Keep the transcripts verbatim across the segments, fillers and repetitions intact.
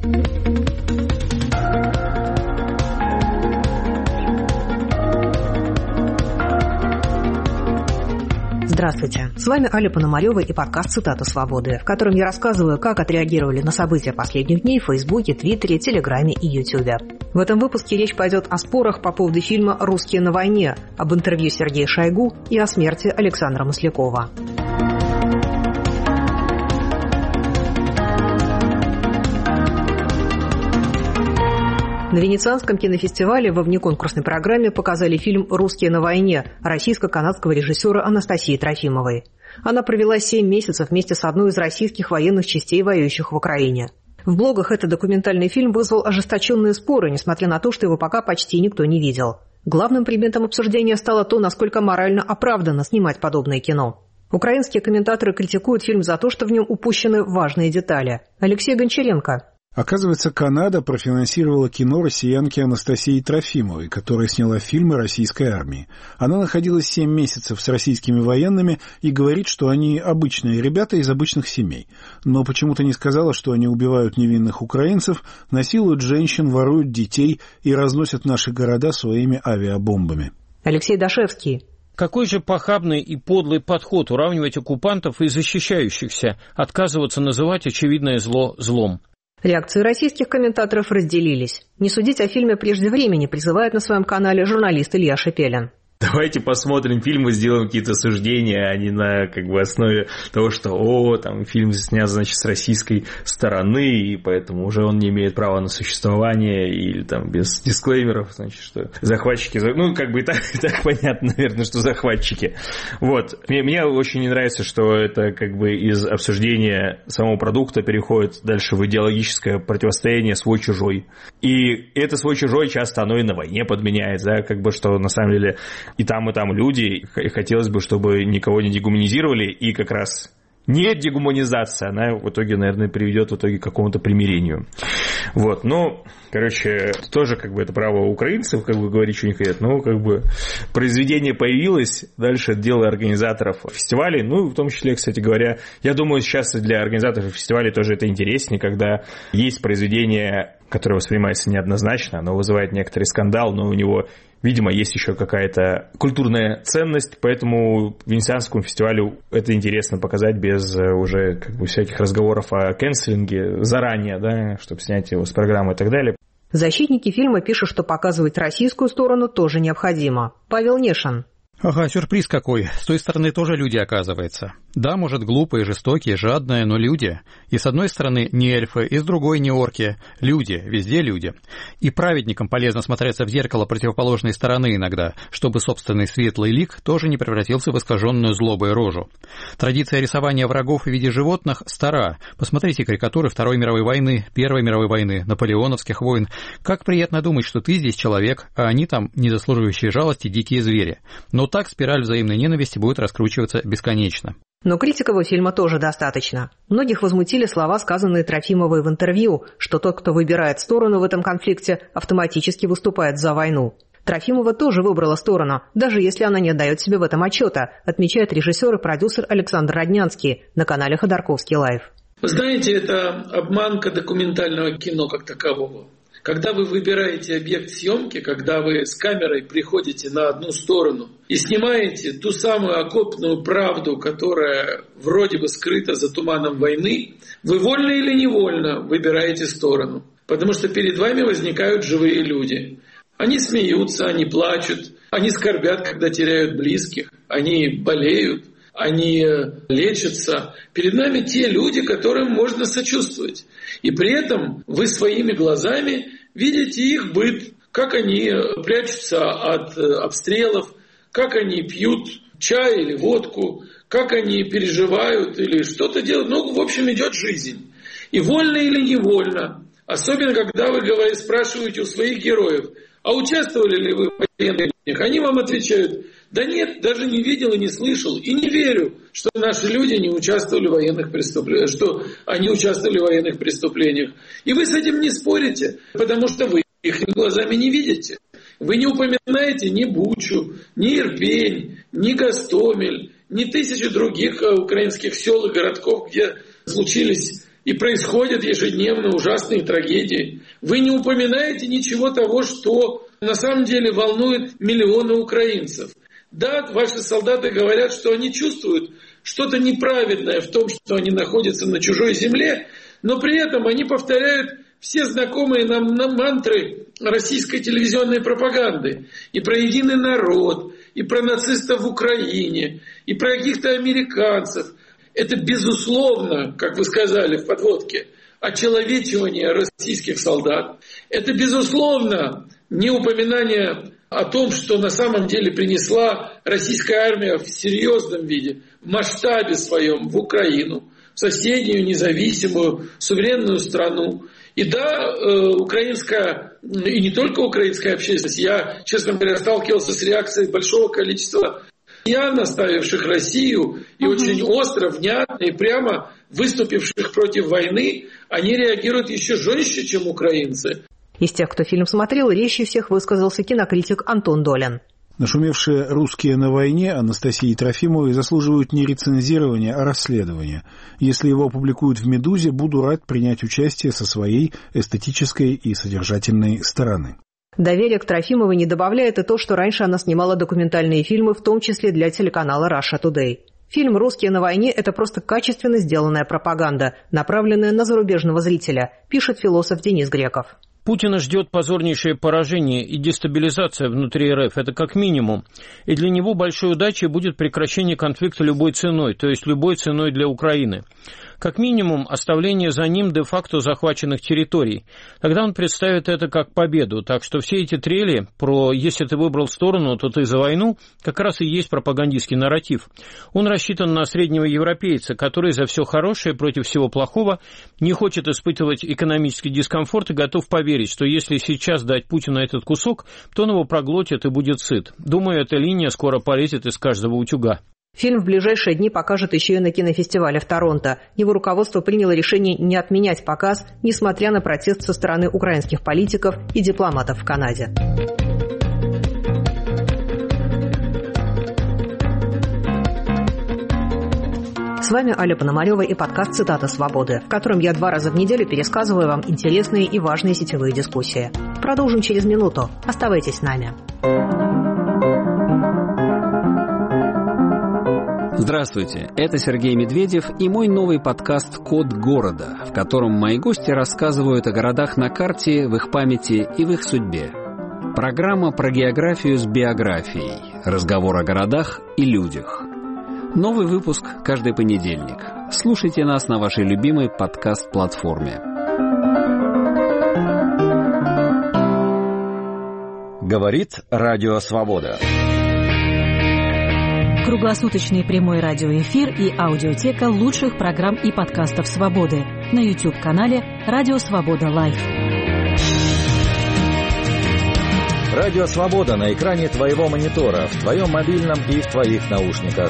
Здравствуйте, с вами Аля Пономарева и подкаст «Цитата свободы», в котором я рассказываю, как отреагировали на события последних дней в Фейсбуке, Твиттере, Телеграме и Ютубе. В этом выпуске речь пойдет о спорах по поводу фильма «Русские на войне», об интервью Сергея Шойгу и о смерти Александра Маслякова. На Венецианском кинофестивале во внеконкурсной программе показали фильм «Русские на войне» российско-канадского режиссера Анастасии Трофимовой. Она провела семь месяцев вместе с одной из российских военных частей, воюющих в Украине. В блогах этот документальный фильм вызвал ожесточенные споры, несмотря на то, что его пока почти никто не видел. Главным предметом обсуждения стало то, насколько морально оправданно снимать подобное кино. Украинские комментаторы критикуют фильм за то, что в нем упущены важные детали. Алексей Гончаренко. Оказывается, Канада профинансировала кино россиянки Анастасии Трофимовой, которая сняла фильмы российской армии. Она находилась семь месяцев с российскими военными и говорит, что они обычные ребята из обычных семей. Но почему-то не сказала, что они убивают невинных украинцев, насилуют женщин, воруют детей и разносят наши города своими авиабомбами. Алексей Дашевский. Какой же похабный и подлый подход уравнивать оккупантов и защищающихся, отказываться называть очевидное зло злом. Реакции российских комментаторов разделились. Не судить о фильме прежде времени призывает на своем канале журналист Илья Шепелин. Давайте посмотрим фильм и сделаем какие-то суждения, а не на как бы основе того, что о, там фильм снят, значит, с российской стороны, и поэтому уже он не имеет права на существование, или там без дисклеймеров, значит, что захватчики, ну, как бы и так, и так понятно, наверное, что захватчики. Вот. Мне, мне очень не нравится, что это как бы из обсуждения самого продукта переходит дальше в идеологическое противостояние свой-чужой. И это свой-чужой часто оно и на войне подменяет, да, как бы, что на самом деле и там, и там люди, и хотелось бы, чтобы никого не дегуманизировали, и как раз не дегуманизация, она в итоге, наверное, приведет в итоге к какому-то примирению. Вот, ну, короче, тоже как бы это право украинцев, как бы говорить, что не хотят, но как бы произведение появилось, дальше дело организаторов фестивалей, ну, в том числе, кстати говоря, я думаю, сейчас для организаторов фестивалей тоже это интереснее, когда есть произведение, которое воспринимается неоднозначно, оно вызывает некоторый скандал, но у него, видимо, есть еще какая-то культурная ценность, поэтому Венецианскому фестивалю это интересно показать без уже как бы всяких разговоров о кэнселинге заранее, да, чтобы снять его с программы и так далее. Защитники фильма пишут, что показывать российскую сторону тоже необходимо. Павел Нешин. Ага, сюрприз какой. С той стороны тоже люди, оказывается. Да, может, глупые, жестокие, жадные, но люди. И с одной стороны не эльфы, и с другой не орки. Люди, везде люди. И праведникам полезно смотреться в зеркало противоположной стороны иногда, чтобы собственный светлый лик тоже не превратился в искаженную злобой рожу. Традиция рисования врагов в виде животных стара. Посмотрите карикатуры Второй мировой войны, Первой мировой войны, наполеоновских войн. Как приятно думать, что ты здесь человек, а они там незаслуживающие жалости дикие звери. Но так спираль взаимной ненависти будет раскручиваться бесконечно. Но критиков фильма тоже достаточно. Многих возмутили слова, сказанные Трофимовой в интервью, что тот, кто выбирает сторону в этом конфликте, автоматически выступает за войну. Трофимова тоже выбрала сторону, даже если она не отдает себе в этом отчета, отмечает режиссер и продюсер Александр Роднянский на канале Ходорковский Лайв. Вы знаете, это обманка документального кино как такового. Когда вы выбираете объект съемки, когда вы с камерой приходите на одну сторону и снимаете ту самую окопную правду, которая вроде бы скрыта за туманом войны, вы вольно или невольно выбираете сторону. Потому что перед вами возникают живые люди. Они смеются, они плачут, они скорбят, когда теряют близких, они болеют, они лечатся. Перед нами те люди, которым можно сочувствовать. И при этом вы своими глазами видите их быт, как они прячутся от обстрелов, как они пьют чай или водку, как они переживают или что-то делают. Ну, в общем, идет жизнь. И вольно или невольно, особенно когда вы говорите, спрашиваете у своих героев, а участвовали ли вы в военных, они вам отвечают, да нет, даже не видел и не слышал, и не верю, что наши люди не участвовали в военных преступлениях, что они участвовали в военных преступлениях. И вы с этим не спорите, потому что вы их глазами не видите. Вы не упоминаете ни Бучу, ни Ирпень, ни Гостомель, ни тысячи других украинских сел и городков, где случились и происходят ежедневно ужасные трагедии. Вы не упоминаете ничего того, что на самом деле волнует миллионы украинцев. Да, ваши солдаты говорят, что они чувствуют что-то неправедное в том, что они находятся на чужой земле, но при этом они повторяют все знакомые нам мантры российской телевизионной пропаганды. И про единый народ, и про нацистов в Украине, и про каких-то американцев. Это, безусловно, как вы сказали в подводке, очеловечивание российских солдат. Это, безусловно, не упоминание о том, что на самом деле принесла российская армия в серьезном виде, в масштабе своем в Украину, в соседнюю, независимую, суверенную страну. И да, украинская, и не только украинская общественность, я, честно говоря, сталкивался с реакцией большого количества россиян, оставивших Россию, и очень остро, внятно и прямо выступивших против войны, они реагируют еще жестче, чем украинцы. Из тех, кто фильм смотрел, резче всех высказался кинокритик Антон Долин. Нашумевшие «Русские на войне» Анастасии Трофимовой заслуживают не рецензирования, а расследования. Если его опубликуют в «Медузе», буду рад принять участие со своей эстетической и содержательной стороны. Доверие к Трофимовой не добавляет и то, что раньше она снимала документальные фильмы, в том числе для телеканала Russia Today. Фильм «Русские на войне» – это просто качественно сделанная пропаганда, направленная на зарубежного зрителя, пишет философ Денис Греков. Путина ждет позорнейшее поражение и дестабилизация внутри РФ, это как минимум. И для него большой удачей будет прекращение конфликта любой ценой, то есть любой ценой для Украины. Как минимум, оставление за ним де-факто захваченных территорий. Тогда он представит это как победу. Так что все эти трели про «если ты выбрал сторону, то ты за войну» как раз и есть пропагандистский нарратив. Он рассчитан на среднего европейца, который за все хорошее против всего плохого не хочет испытывать экономический дискомфорт и готов поверить, что если сейчас дать Путину этот кусок, то он его проглотит и будет сыт. Думаю, эта линия скоро полезет из каждого утюга. Фильм в ближайшие дни покажут еще и на кинофестивале в Торонто. Его руководство приняло решение не отменять показ, несмотря на протест со стороны украинских политиков и дипломатов в Канаде. С вами Аля Пономарева и подкаст «Цитата свободы», в котором я два раза в неделю пересказываю вам интересные и важные сетевые дискуссии. Продолжим через минуту. Оставайтесь с нами. Здравствуйте, это Сергей Медведев и мой новый подкаст «Код города», в котором мои гости рассказывают о городах на карте, в их памяти и в их судьбе. Программа про географию с биографией, разговор о городах и людях. Новый выпуск каждый понедельник. Слушайте нас на вашей любимой подкаст-платформе. Говорит Радио Свобода. Круглосуточный прямой радиоэфир и аудиотека лучших программ и подкастов «Свободы» на YouTube-канале «Радио Свобода Лайв». Радио Свобода на экране твоего монитора, в твоем мобильном и в твоих наушниках.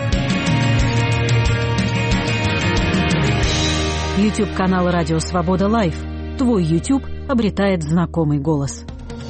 YouTube-канал «Радио Свобода Лайв». Твой YouTube обретает знакомый голос.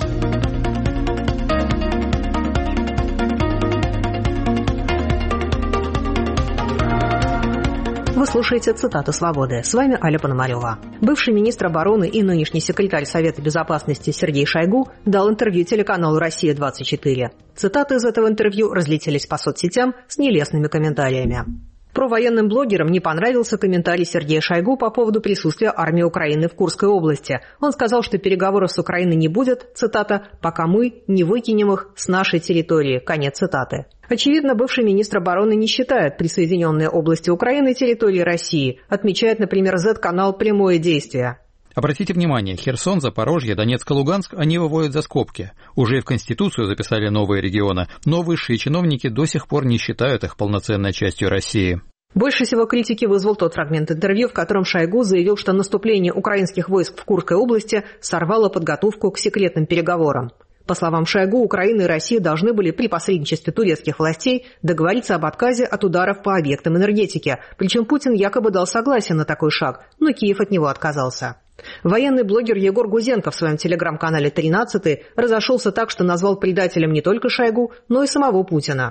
Вы слушаете «Цитату свободы». С вами Аля Пономарева. Бывший министр обороны и нынешний секретарь Совета Безопасности Сергей Шойгу дал интервью телеканалу «Россия двадцать четыре». Цитаты из этого интервью разлетелись по соцсетям с нелестными комментариями. Провоенным блогерам не понравился комментарий Сергея Шойгу по поводу присутствия армии Украины в Курской области. Он сказал, что переговоров с Украиной не будет, цитата, «пока мы не выкинем их с нашей территории». Конец цитаты. Очевидно, бывший министр обороны не считает присоединенные области Украины территорией России. Отмечает, например, зет-канал «Прямое действие». Обратите внимание, Херсон, Запорожье, Донецк и Луганск они выводят за скобки. Уже и в Конституцию записали новые регионы, но высшие чиновники до сих пор не считают их полноценной частью России. Больше всего критики вызвал тот фрагмент интервью, в котором Шойгу заявил, что наступление украинских войск в Курской области сорвало подготовку к секретным переговорам. По словам Шойгу, Украина и Россия должны были при посредничестве турецких властей договориться об отказе от ударов по объектам энергетики. Причем Путин якобы дал согласие на такой шаг, но Киев от него отказался. Военный блогер Егор Гузенко в своем телеграм-канале «тринадцатый» разошелся так, что назвал предателем не только Шойгу, но и самого Путина.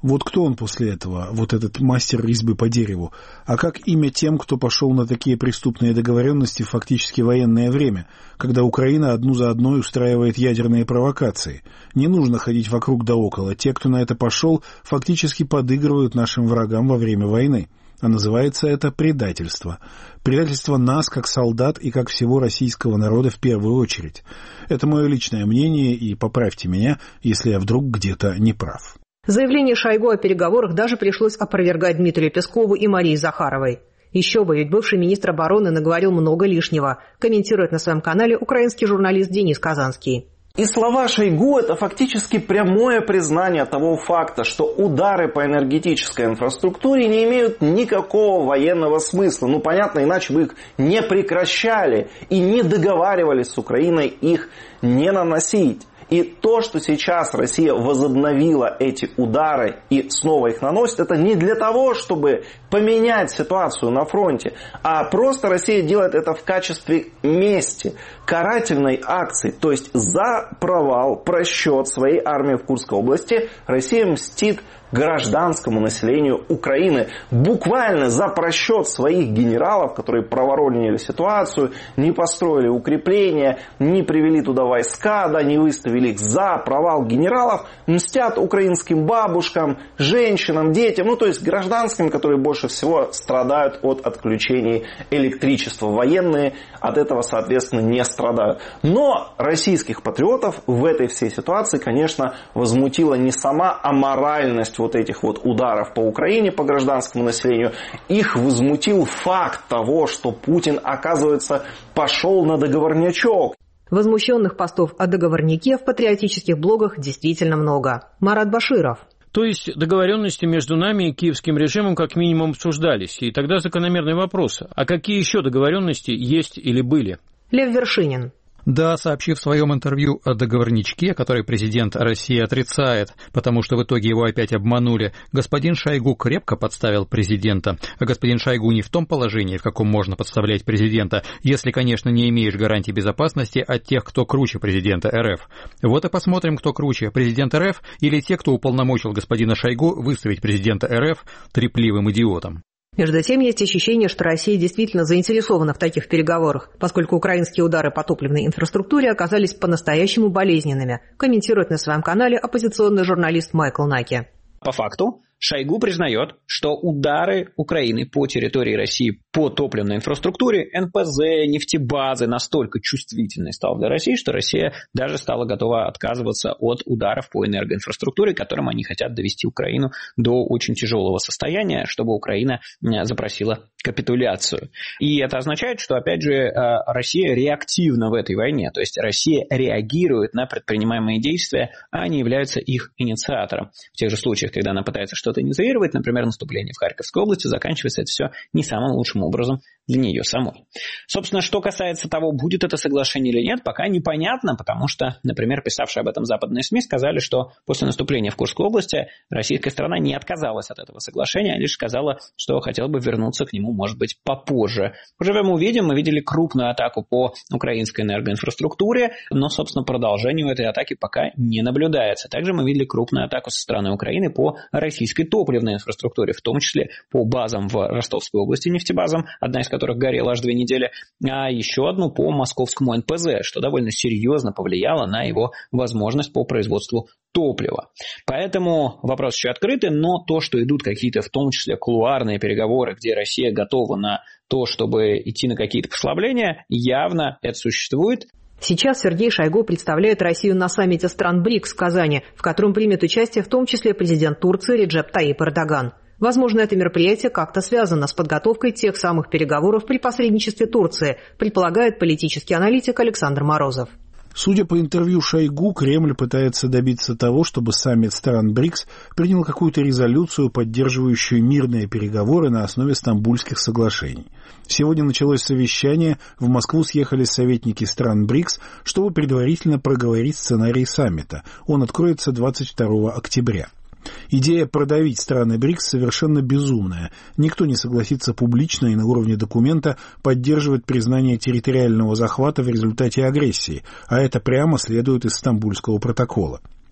Вот кто он после этого, вот этот мастер резьбы по дереву? А как имя тем, кто пошел на такие преступные договоренности в фактически военное время, когда Украина одну за одной устраивает ядерные провокации? Не нужно ходить вокруг да около. Те, кто на это пошел, фактически подыгрывают нашим врагам во время войны. А называется это предательство. Предательство нас, как солдат и как всего российского народа в первую очередь. Это мое личное мнение, и поправьте меня, если я вдруг где-то не прав. Заявление Шойгу о переговорах даже пришлось опровергать Дмитрию Пескову и Марии Захаровой. Еще бы, ведь бывший министр обороны наговорил много лишнего, комментирует на своем канале украинский журналист Денис Казанский. И слова Шойгу – это фактически прямое признание того факта, что удары по энергетической инфраструктуре не имеют никакого военного смысла. Ну, понятно, иначе бы их не прекращали и не договаривались с Украиной их не наносить. И то, что сейчас Россия возобновила эти удары и снова их наносит, это не для того, чтобы поменять ситуацию на фронте, а просто Россия делает это в качестве мести, карательной акции. То есть за провал, просчет своей армии в Курской области Россия мстит гражданскому населению Украины. Буквально за просчет своих генералов, которые проворонили ситуацию, не построили укрепления, не привели туда войска, да, не выставили их. За провал генералов мстят украинским бабушкам, женщинам, детям, ну то есть гражданским, которые больше всего страдают от отключений электричества. Военные от этого, соответственно, не страдают. Но российских патриотов в этой всей ситуации, конечно, возмутила не сама аморальность вот этих вот ударов по Украине, по гражданскому населению. Их возмутил факт того, что Путин, оказывается, пошел на договорнячок. Возмущенных постов о договорняке в патриотических блогах действительно много. Марат Баширов. То есть договоренности между нами и киевским режимом как минимум обсуждались. И тогда закономерный вопрос, а какие еще договоренности есть или были? Лев Вершинин. Да, сообщив в своем интервью о договорничке, который президент России отрицает, потому что в итоге его опять обманули, господин Шойгу крепко подставил президента. А господин Шойгу не в том положении, в каком можно подставлять президента, если, конечно, не имеешь гарантий безопасности от тех, кто круче президента РФ. Вот и посмотрим, кто круче, президент РФ или те, кто уполномочил господина Шойгу выставить президента РФ трепливым идиотом. Между тем, есть ощущение, что Россия действительно заинтересована в таких переговорах, поскольку украинские удары по топливной инфраструктуре оказались по-настоящему болезненными, комментирует на своем канале оппозиционный журналист Майкл Наки. По факту, Шойгу признает, что удары Украины по территории России по топливной инфраструктуре, эн пэ зэ, нефтебазы настолько чувствительной стал для России, что Россия даже стала готова отказываться от ударов по энергоинфраструктуре, которым они хотят довести Украину до очень тяжелого состояния, чтобы Украина запросила капитуляцию. И это означает, что, опять же, Россия реактивна в этой войне, то есть Россия реагирует на предпринимаемые действия, а не является их инициатором. В тех же случаях, когда она пытается что-то инициировать, например, наступление в Харьковской области, заканчивается это все не самым лучшим образом для нее самой. Собственно, что касается того, будет это соглашение или нет, пока непонятно, потому что, например, писавшие об этом западные СМИ сказали, что после наступления в Курской области российская сторона не отказалась от этого соглашения, а лишь сказала, что хотела бы вернуться к нему, может быть, попозже. Поживем увидим, мы видели крупную атаку по украинской энергоинфраструктуре, но, собственно, продолжению этой атаки пока не наблюдается. Также мы видели крупную атаку со стороны Украины по российской топливной инфраструктуре, в том числе по базам в Ростовской области, нефтебазам, одна из которых горела аж две недели, а еще одну по московскому эн пэ зэ, что довольно серьезно повлияло на его возможность по производству топлива. Поэтому вопрос еще открытый, но то, что идут какие-то, в том числе, кулуарные переговоры, где Россия готова на то, чтобы идти на какие-то послабления, явно это существует. Сейчас Сергей Шойгу представляет Россию на саммите стран БРИКС в Казани, в котором примет участие в том числе президент Турции Реджеп Таyyip Эрдоган. Возможно, это мероприятие как-то связано с подготовкой тех самых переговоров при посредничестве Турции, предполагает политический аналитик Александр Морозов. Судя по интервью Шойгу, Кремль пытается добиться того, чтобы саммит стран БРИКС принял какую-то резолюцию, поддерживающую мирные переговоры на основе Стамбульских соглашений. Сегодня началось совещание, в Москву съехали советники стран БРИКС, чтобы предварительно проговорить сценарий саммита. Он откроется двадцать второго октября. Идея продавить страны БРИКС совершенно безумная. Никто не согласится публично и на уровне документа поддерживать признание территориального захвата в результате агрессии, а это прямо следует из Стамбульского протокола.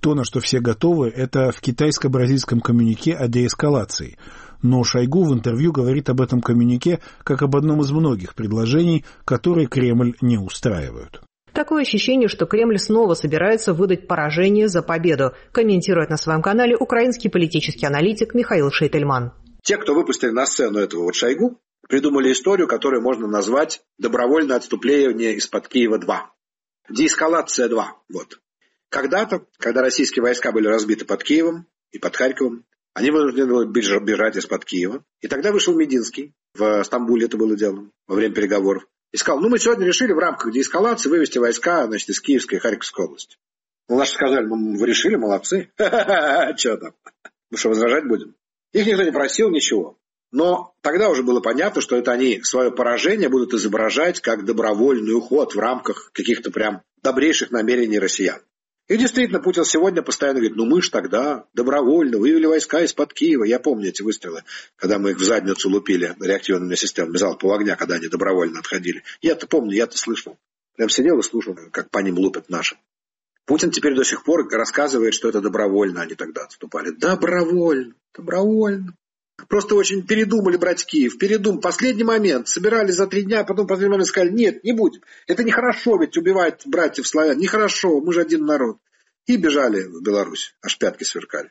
То, на что все готовы, это в китайско-бразильском коммюнике о деэскалации. Но Шойгу в интервью говорит об этом коммюнике как об одном из многих предложений, которые Кремль не устраивают. Такое ощущение, что Кремль снова собирается выдать поражение за победу, комментирует на своем канале украинский политический аналитик Михаил Шейтельман. Те, кто выпустили на сцену этого вот Шойгу, придумали историю, которую можно назвать «Добровольное отступление из-под Киева-два». Деэскалация два. Вот. Когда-то, когда российские войска были разбиты под Киевом и под Харьковом, они вынуждены были бежать из-под Киева. И тогда вышел Мединский, в Стамбуле это было делом, во время переговоров, и сказал, ну мы сегодня решили в рамках деэскалации вывести войска, значит, из Киевской и Харьковской области. Ну, наши сказали, ну вы решили, молодцы. Что там? Мы что, возражать будем? Их никто не просил, ничего. Но тогда уже было понятно, что это они свое поражение будут изображать как добровольный уход в рамках каких-то прям добрейших намерений россиян. И действительно, Путин сегодня постоянно говорит, ну мы ж тогда добровольно вывели войска из-под Киева. Я помню эти выстрелы, когда мы их в задницу лупили реактивными системами залпового огня, когда они добровольно отходили. Я-то помню, я-то слышал. Прям сидел и слушал, как по ним лупят наши. Путин теперь до сих пор рассказывает, что это добровольно они тогда отступали. Добровольно, добровольно. Просто очень передумали брать Киев. Передумали. Последний момент. Собирались за три дня, потом в последний момент сказали, нет, не будем. Это нехорошо, ведь убивать братьев славян. Нехорошо, мы же один народ. И бежали в Беларусь. Аж пятки сверкали.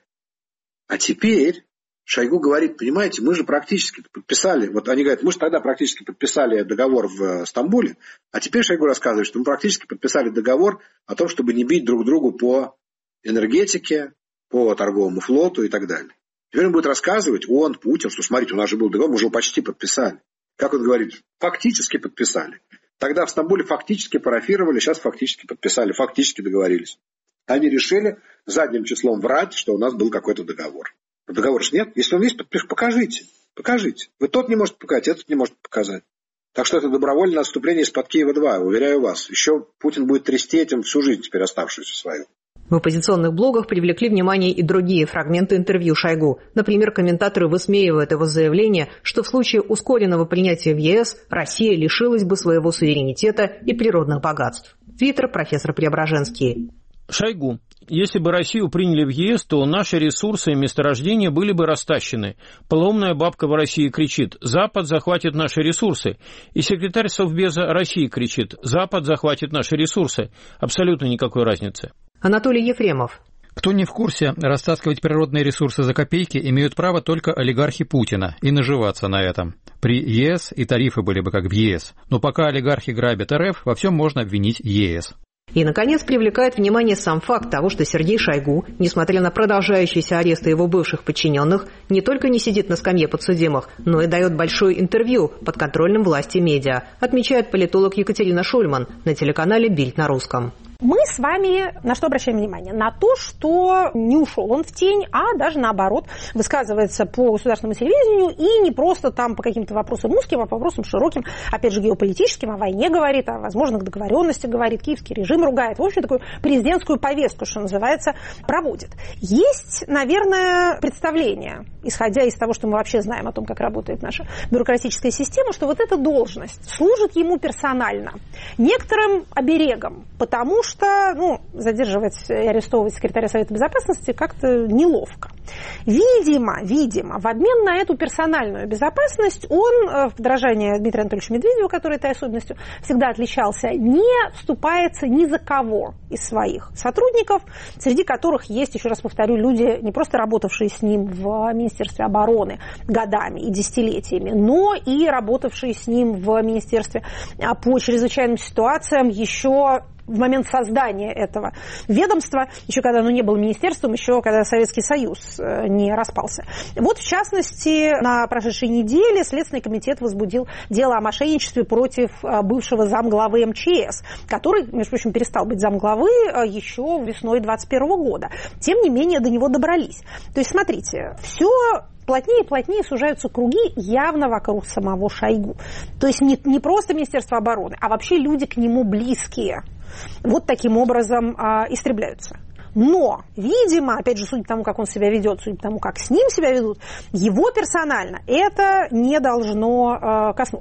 А теперь Шойгу говорит, понимаете, мы же практически подписали. Вот они говорят, мы же тогда практически подписали договор в Стамбуле. А теперь Шойгу рассказывает, что мы практически подписали договор о том, чтобы не бить друг другу по энергетике, по торговому флоту и так далее. Теперь он будет рассказывать, он, Путин, что смотрите, у нас же был договор, мы уже его почти подписали. Как он говорит, фактически подписали. Тогда в Стамбуле фактически парафировали, сейчас фактически подписали, фактически договорились. Они решили задним числом врать, что у нас был какой-то договор. Но договора же нет. Если он есть, подпиш, покажите. Покажите. Вы тот не можете показать, этот не может показать. Так что это добровольное отступление из-под Киева-два, уверяю вас. Еще Путин будет трясти этим всю жизнь теперь оставшуюся свою. В оппозиционных блогах привлекли внимание и другие фрагменты интервью Шойгу. Например, комментаторы высмеивают его заявление, что в случае ускоренного принятия в ЕС Россия лишилась бы своего суверенитета и природных богатств. Твиттер, профессор Преображенский. Шойгу. Если бы Россию приняли в ЕС, то наши ресурсы и месторождения были бы растащены. Полоумная бабка в России кричит «Запад захватит наши ресурсы». И секретарь Совбеза России кричит «Запад захватит наши ресурсы». Абсолютно никакой разницы. Анатолий Ефремов. Кто не в курсе, растаскивать природные ресурсы за копейки имеют право только олигархи Путина и наживаться на этом. При ЕС и тарифы были бы как в ЕС. Но пока олигархи грабят РФ, во всем можно обвинить ЕС. И, наконец, привлекает внимание сам факт того, что Сергей Шойгу, несмотря на продолжающиеся аресты его бывших подчиненных, не только не сидит на скамье подсудимых, но и дает большое интервью подконтрольным власти медиа, отмечает политолог Екатерина Шульман на телеканале «Бильд» на русском. Мы с вами на что обращаем внимание? На то, что не ушел он в тень, а даже наоборот высказывается по государственному телевидению и не просто там по каким-то вопросам узким, а по вопросам широким, опять же геополитическим, о войне говорит, о возможных договоренностях говорит, киевский режим ругает. В общем, такую президентскую повестку, что называется, проводит. Есть, наверное, представление, исходя из того, что мы вообще знаем о том, как работает наша бюрократическая система, что вот эта должность служит ему персонально некоторым оберегом, потому что что ну, задерживать и арестовывать секретаря Совета Безопасности как-то неловко. Видимо, видимо, в обмен на эту персональную безопасность он, в подражании Дмитрию Анатольевичу Медведеву, который этой особенностью всегда отличался, не вступается ни за кого из своих сотрудников, среди которых есть, еще раз повторю, люди, не просто работавшие с ним в Министерстве обороны годами и десятилетиями, но и работавшие с ним в Министерстве по чрезвычайным ситуациям еще в момент создания этого ведомства, еще когда оно не было министерством, еще когда Советский Союз не распался. Вот, в частности, на прошедшей неделе Следственный комитет возбудил дело о мошенничестве против бывшего замглавы эм че эс, который, между прочим, перестал быть замглавы еще весной двадцать первого года. Тем не менее, до него добрались. То есть, смотрите, все плотнее и плотнее сужаются круги явно вокруг самого Шойгу. То есть не, не просто Министерство обороны, а вообще люди к нему близкие. Вот таким образом а, истребляются. Но, видимо, опять же, судя по тому, как он себя ведет, судя по тому, как с ним себя ведут, его персонально это не должно а, коснуться.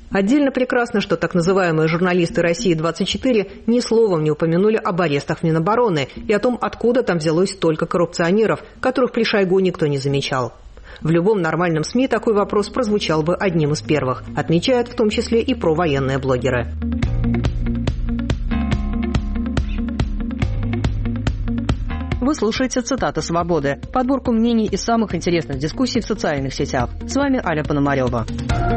Отдельно прекрасно, что так называемые журналисты «России-двадцать четыре» ни словом не упомянули об арестах Минобороны и о том, откуда там взялось столько коррупционеров, которых при Шойгу никто не замечал. В любом нормальном СМИ такой вопрос прозвучал бы одним из первых, отмечают в том числе и провоенные блогеры. Вы слушаете «Цитаты свободы», подборку мнений из самых интересных дискуссий в социальных сетях. С вами Аля Пономарева.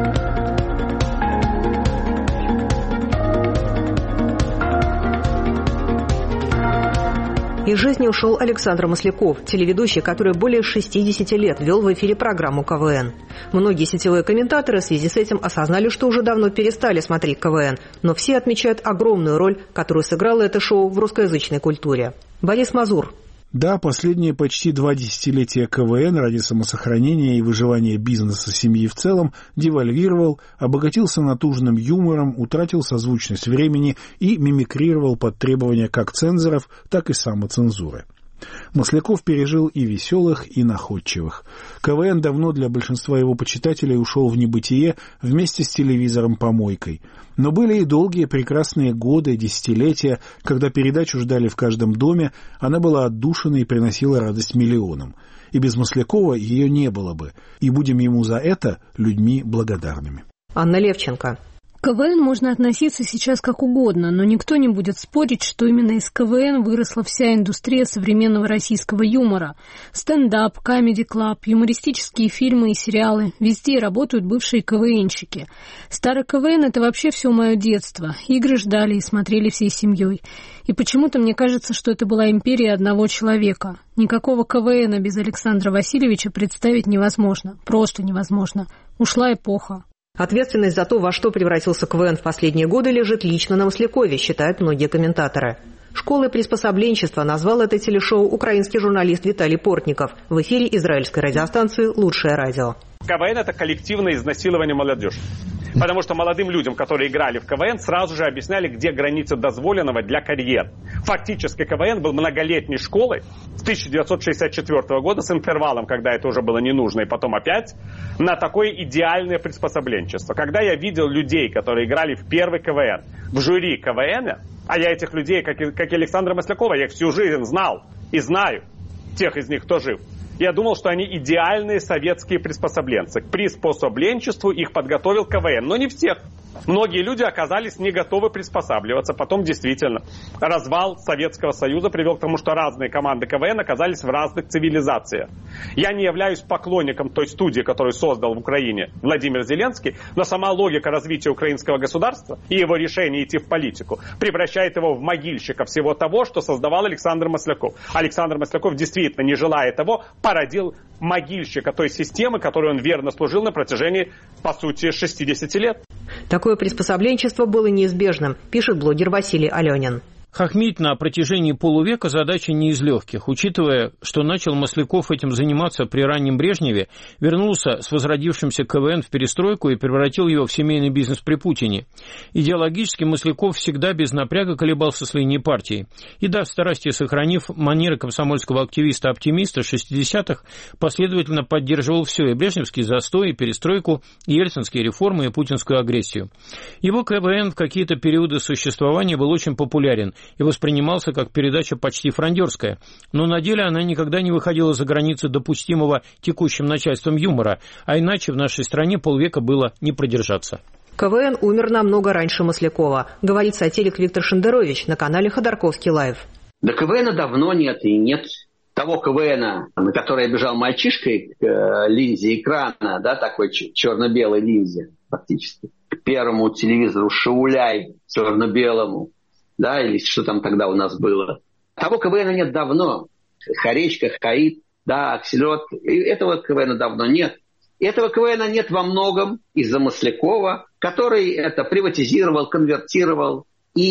Из жизни ушел Александр Масляков, телеведущий, который более шестидесяти лет вел в эфире программу КВН. Многие сетевые комментаторы в связи с этим осознали, что уже давно перестали смотреть КВН, но все отмечают огромную роль, которую сыграло это шоу в русскоязычной культуре. Борис Мазур. Да, последние почти два десятилетия КВН ради самосохранения и выживания бизнеса, семьи в целом девальвировал, обогатился натужным юмором, утратил созвучность времени и мимикрировал под требования как цензоров, так и самоцензуры. Масляков пережил и веселых, и находчивых. КВН давно для большинства его почитателей ушел в небытие вместе с телевизором-помойкой. Но были и долгие прекрасные годы, десятилетия, когда передачу ждали в каждом доме, она была отдушиной и приносила радость миллионам. И без Маслякова ее не было бы, и будем ему за это людьми благодарными. Анна Левченко. К КВН можно относиться сейчас как угодно, но никто не будет спорить, что именно из КВН выросла вся индустрия современного российского юмора. Стендап, камеди-клаб, юмористические фильмы и сериалы. Везде работают бывшие КВНщики. Старый КВН – это вообще все мое детство. Игры ждали и смотрели всей семьей. И почему-то мне кажется, что это была империя одного человека. Никакого КВНа без Александра Васильевича представить невозможно. Просто невозможно. Ушла эпоха. Ответственность за то, во что превратился КВН в последние годы, лежит лично на Маслякове, считают многие комментаторы. «Школой приспособленчества» назвал это телешоу украинский журналист Виталий Портников в эфире израильской радиостанции «Лучшее радио». КВН – это коллективное изнасилование молодежи. Потому что молодым людям, которые играли в КВН, сразу же объясняли, где границы дозволенного для карьер. Фактически КВН был многолетней школой с тысяча девятьсот шестьдесят четвёртого года с интервалом, когда это уже было не нужно, и потом опять, на такое идеальное приспособленчество. Когда я видел людей, которые играли в первый КВН, в жюри КВН, а я этих людей, как и, как и Александра Маслякова, я их всю жизнь знал и знаю, тех из них, кто жив. Я думал, что они идеальные советские приспособленцы. К приспособленчеству их подготовил КВН, но не всех. Многие люди оказались не готовы приспосабливаться. Потом действительно развал Советского Союза привел к тому, что разные команды КВН оказались в разных цивилизациях. Я не являюсь поклонником той студии, которую создал в Украине Владимир Зеленский, но сама логика развития украинского государства и его решение идти в политику превращает его в могильщика всего того, что создавал Александр Масляков. Александр Масляков, действительно, не желая того, породил могильщика той системы, которой он верно служил на протяжении, по сути, шестидесяти лет. Такое приспособленчество было неизбежным, пишет блогер Василий Аленин. Хохмить на протяжении полувека задача не из легких, учитывая, что начал Масляков этим заниматься при раннем Брежневе, вернулся с возродившимся КВН в перестройку и превратил его в семейный бизнес при Путине. Идеологически Масляков всегда без напряга колебался с линией партии. И да, в старости сохранив манеры комсомольского активиста-оптимиста шестидесятых, последовательно поддерживал все, и брежневский застой, и перестройку, и ельцинские реформы, и путинскую агрессию. Его КВН в какие-то периоды существования был очень популярен и воспринимался как передача почти фрондерская, но на деле она никогда не выходила за границы допустимого текущим начальством юмора, а иначе в нашей стране полвека было не продержаться. КВН умер намного раньше Маслякова, говорит сатирик Виктор Шендерович на канале Ходорковский Лайв. Да КВНа давно нет, и нет того КВНа, на который я бежал мальчишкой к э, линзе экрана, да, такой черно-белой линзе фактически, к первому телевизору «Шауляй» черно-белому, да, или что там тогда у нас было. Того КВНа нет давно. Хоречка, Хаид, да, Акселот. Этого КВНа давно нет. Этого КВНа нет во многом из-за Маслякова, который это приватизировал, конвертировал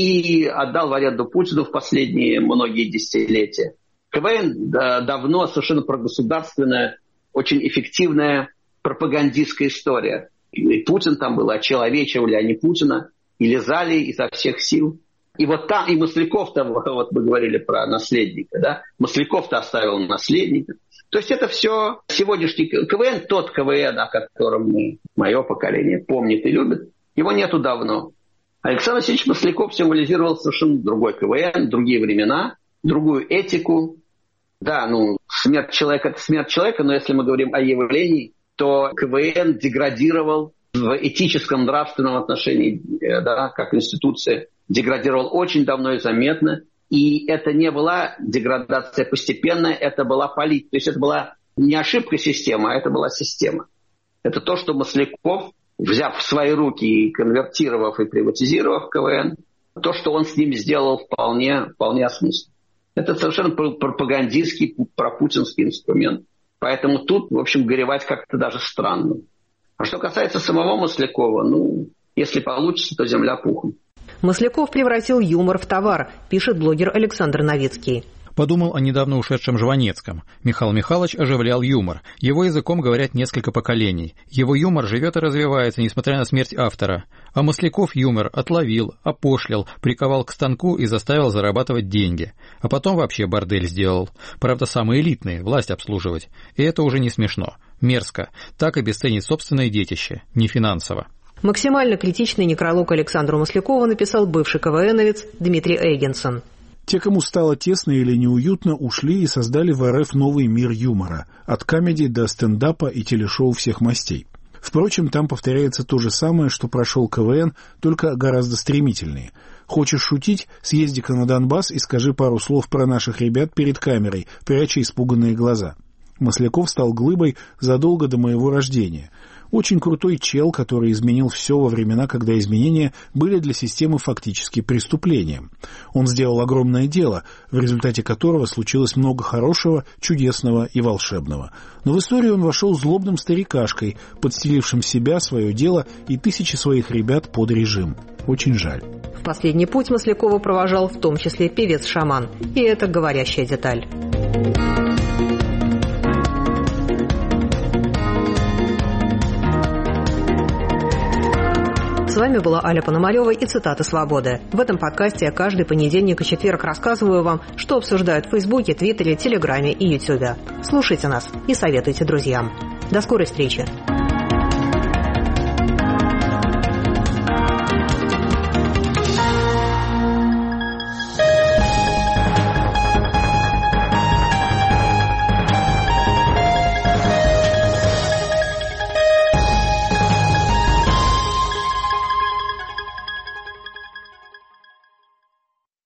и отдал в аренду Путину в последние многие десятилетия. КВН да, давно совершенно прогосударственная, очень эффективная пропагандистская история. И Путин там был, очеловечивали они Путина и лизали изо всех сил. И вот там, и Масляков-то, вот мы говорили про наследника, да, Масляков-то оставил наследника. То есть это все сегодняшний КВН, тот КВН, о котором мы, мое поколение помнит и любит, Его нету давно. Александр Васильевич Масляков символизировал совершенно другой КВН, другие времена, другую этику. Да, ну, смерть человека – это смерть человека, но если мы говорим о явлении, то КВН деградировал в этическом, нравственном отношении, да, как институция, деградировал очень давно и заметно. И это не была деградация постепенная, это была политика. То есть это была не ошибка системы, а это была система. Это то, что Масляков, взяв в свои руки и конвертировав и приватизировав КВН, то, что он с ним сделал, вполне, вполне осмысленно. Это совершенно пропагандистский, пропутинский инструмент. Поэтому тут, в общем, горевать как-то даже странно. А что касается самого Маслякова, ну, если получится, то земля пухом. Масляков превратил юмор в товар, пишет блогер Александр Новицкий. Подумал о недавно ушедшем Жванецком. Михаил Михайлович оживлял юмор. Его языком говорят несколько поколений. Его юмор живет и развивается, несмотря на смерть автора. А Масляков юмор отловил, опошлил, приковал к станку и заставил зарабатывать деньги. А потом вообще бордель сделал. Правда, самый элитный, власть обслуживать. И это уже не смешно. Мерзко. Так обесценить собственное детище. Не финансово. Максимально критичный некролог Александру Маслякову написал бывший КВНовец Дмитрий Эйгенсон. Те, кому стало тесно или неуютно, ушли и создали в РФ новый мир юмора. От комедии до стендапа и телешоу всех мастей. Впрочем, там повторяется то же самое, что прошел КВН, только гораздо стремительнее. Хочешь шутить? Съезди-ка на Донбасс и скажи пару слов про наших ребят перед камерой, пряча испуганные глаза. Масляков стал глыбой задолго до моего рождения. Очень крутой чел, который изменил все во времена, когда изменения были для системы фактически преступлением. Он сделал огромное дело, в результате которого случилось много хорошего, чудесного и волшебного. Но в историю он вошел злобным старикашкой, подстелившим себя, свое дело и тысячи своих ребят под режим. Очень жаль. В последний путь Маслякова провожал в том числе певец-шаман. И это говорящая деталь. С вами была Аля Пономарева и цитаты «Свободы». В этом подкасте я каждый понедельник и четверг рассказываю вам, что обсуждают в Фейсбуке, Твиттере, Телеграме и Ютубе. Слушайте нас и советуйте друзьям. До скорой встречи!